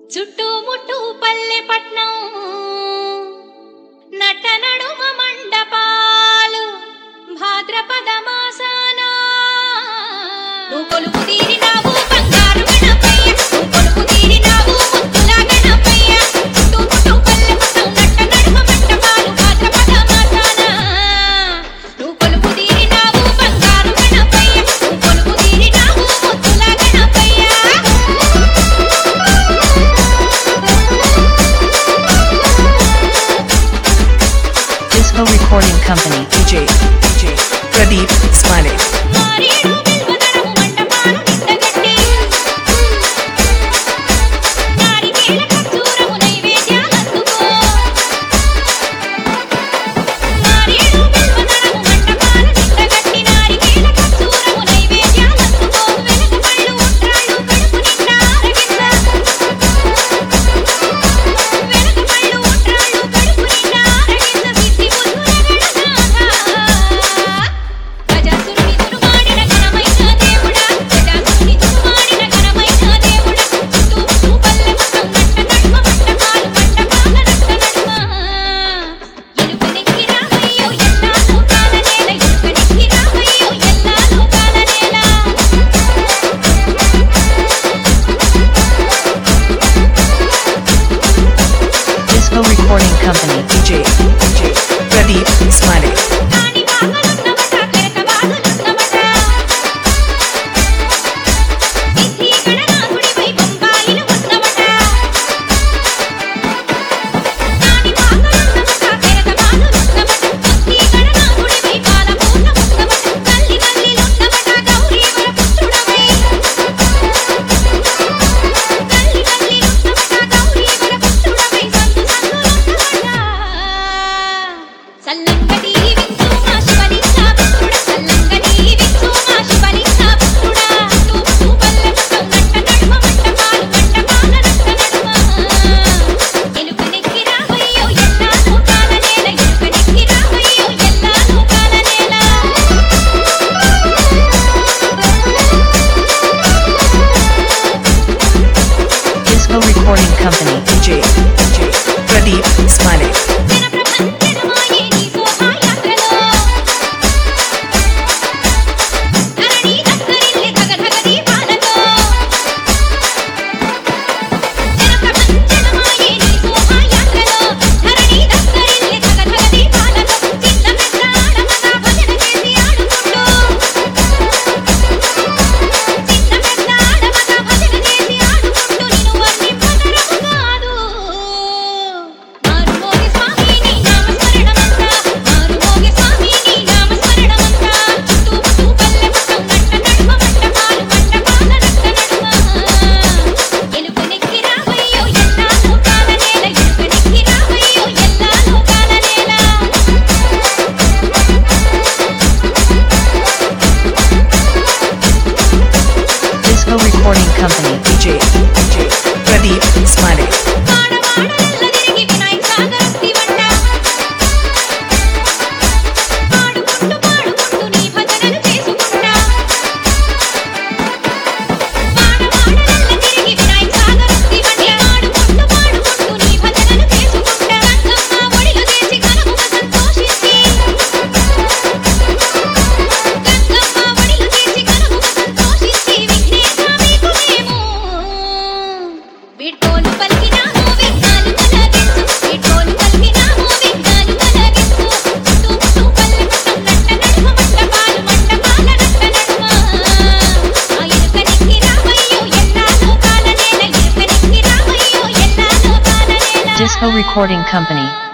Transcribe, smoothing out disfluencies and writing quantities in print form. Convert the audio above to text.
చుట్టుముట్టు పల్లె పట్నం నట నడుమ మండపాలు భాద్రపద మాసాన నువ్వు కొలుపు తీరినావు బంగారు గణపయ్య నువ్వు కొలుపు తీరినావు ముద్దుల గణపయ్య చుట్టుముట్టు పల్లె పట్నం నట నడుమ మండపాలు భాద్రపద మాసాన నువ్వు కొలుపు తీరినావు బంగారు గణపయ్య నువ్వు కొలుపు తీరినావు ముద్దుల Ganapayya. Disco Recording Company DJ Pradeep Smiley. మారేడు బిల్వదరము మండపాలు నిండగట్టి నారికేల ఖర్జూరము నైవేద్యాలందుకో మారేడు బిల్వదరము మండపాలు నిండగట్టి నారికేల ఖర్జూరము నైవేద్యాలందుకో వెనక పళ్ళు ఉండ్రాళ్ళు కడుపు నిండా ఆరగించ వెనక పళ్ళు ఉండ్రాళ్ళు కడుపు నిండా ఆరగించ సిద్ధి బుద్ధుల గణనాథ గజాసురుని దుర్మాడిన ఘనమైన దేవుడా గజాసురుని దుర్మాడిన ఘనమైన దేవుడా చుట్టూ పల్లె మొత్తం నట్ట నడుమ మండపాలు మండపాల నట్ట నడుమ ఎలుకనెక్కి రావయ్యో ఎల్లా లోకాల నేల ఎలుకనెక్కి రావయ్యో ఎల్లా లోకాల నేల. Disco Recording Company DJ Pradeep Smiley. కాని బాగలున్నమట కెరక బాగలున్నమట సిద్ధి గణనాథుడిపై బొంబాయిలు ఉన్నమట కాని బాగలున్నమట కెరక బాగలున్నమట సిద్ధి గణనాథుడిపై బాలపూర్ణ ఉన్నమట తల్లి తల్లిలున్నమట గౌరీవర పుత్రుడవై తల్లి తల్లిలున్నమట గౌరీవర పుత్రుడవై సందు సందులున్నమట సల్లంగడి విందు మా శివలింగ పుత్రుడా సల్లంగడి విందు మా శివలింగ పుత్రుడా చుట్టూ పల్లె మొత్తం నట్ట నడుమ మండపాలు మండపాల నట్ట నడుమ ఎలుకనెక్కి రావయ్యో ఎల్లా లోకాల నేల ఎలుకనెక్కి రావయ్యో ఎల్లా లోకాల నేల. Disco Recording Company DJ Pradeep Smiley. జనప్రపంచనమాయే నీ శోభాయాత్రలో ధరణి దత్తరిల్లె ధగధగ దీపాలతో జనప్రపంచనమాయే నీ శోభాయాత్రలో ధరణి దత్తరిల్లె ధగధగ దీపాలతో చిన్న పెద్ద ఆడమగ భజన చేసి ఆడుకుంటూ చిన్న పెద్ద ఆడమగ భజన చేసి ఆడుకుంటూ నిన్ను వర్ణింపతరము కాదు. మారుమోగే స్వామి నీ నామస్మరణమంతా మారుమోగే స్వామి నీ నామస్మరణమంతా చుట్టూ పల్లె మొత్తం నట్ట నడుమ మండపాలు మండపాల నట్ట నడుమ ఎలుకనెక్కి రావయ్యో ఎల్లా లోకాల నేల ఎలుకనెక్కి రావయ్యో ఎల్లా లోకాల నేల. Disco Recording Company DJ Pradeep Smiley. వాడవాడల్ల తిరిగి వినాయక సాగరస్తి వంట పాడుకుంటూ నీ భజనలు చేసుకుంటా వాడవాడల్ల తిరిగి వినాయక సాగరస్తి వంట పాడుకుంటూ నీ భజనలు చేసుకుంటా గంగమ్మ ఒడిలో చేసి కనుముగ సంతోషించి గంగమ్మ ఒడిలో చేసి కనుముగ సంతోషించి విఘ్నేశ మీకు మేము వీడ్కోలు పలికినాము విఘ్నాలు తొలగించు వీడ్కోలు పలికినాము విఘ్నాలు తొలగించు చుట్టూ పల్లె మొత్తం నట్ట నడుమ మండపాలు మండపాల నట్ట నడుమ ఆ ఎలుకనెక్కి రావయ్యో ఎల్లా లోకాల నేల ఎలుకనెక్కి రావయ్యో ఎల్లా లోకాల నేల. Disco Recording Company